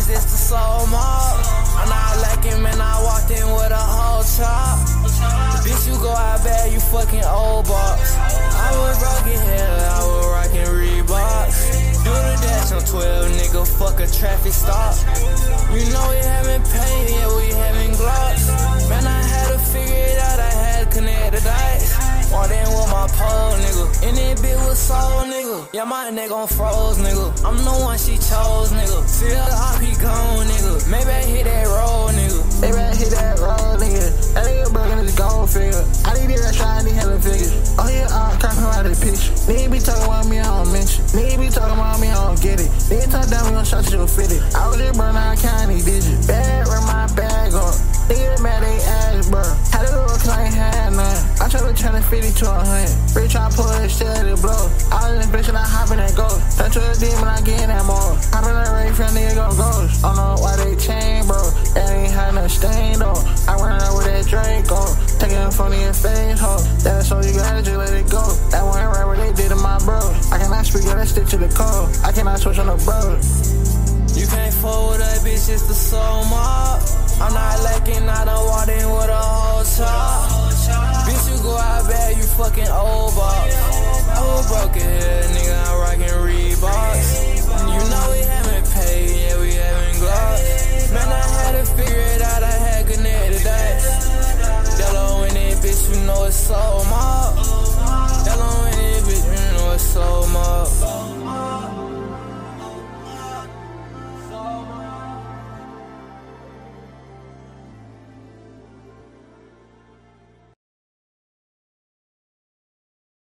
bitches, it's the soul mob. I'm not lacking, man, I walked in with a whole top. Bitch, you go out bad, you fucking old box. I was broken hell, I was rocking Reeboks. Do the dash on 12, nigga, fuck a traffic stop. You know we having pain, yeah, we having glocks. Man, I had to figure it out, I had to connect the dice. Walked in with my pole, nigga, and that bitch was soul, nigga. Yeah, my nigga on froze, nigga. I'm the one she chose, nigga. See the RP gone, nigga. Maybe I hit that road, nigga. Maybe I hit that road, nigga. That nigga broken his gold figure. I need that try, I need hella figures. Oh yeah, can't come out of the picture. Nigga be talking about me, I don't mention. Nigga be talking about me, I don't get it. Nigga talk down, we gon' shot you, fit it. I was just burning out county digits. Bad, run my bag up. Nigga mad they ass, bro. Had to go cause I ain't had none. I try to turn the 50 to 100. Free try to pull it, still let it blow. I was in bitch and I hop in that ghost. Turn to a demon, I get in that mall. Hop in that race, friend, nigga gon' ghost. I don't know why they chain, bro. That ain't had no stain, though. I run out with that Draco. Taking it from your face, ho. That's all you gotta just let it go. That one right where they did to my bro. I cannot speak, gotta stick to the code. I cannot switch on the bro. You can't fool with that bitch, it's the soul mob. I'm not lacking, I done walked in with a whole top. Bitch, you go out bad, you fucking old box. I was broken here, nigga, I'm rocking Reeboks. You know we haven't paid, yeah, we having glocks. Man, I had to figure it out, I had connected that. Dello in it, bitch, you know it's soul mob.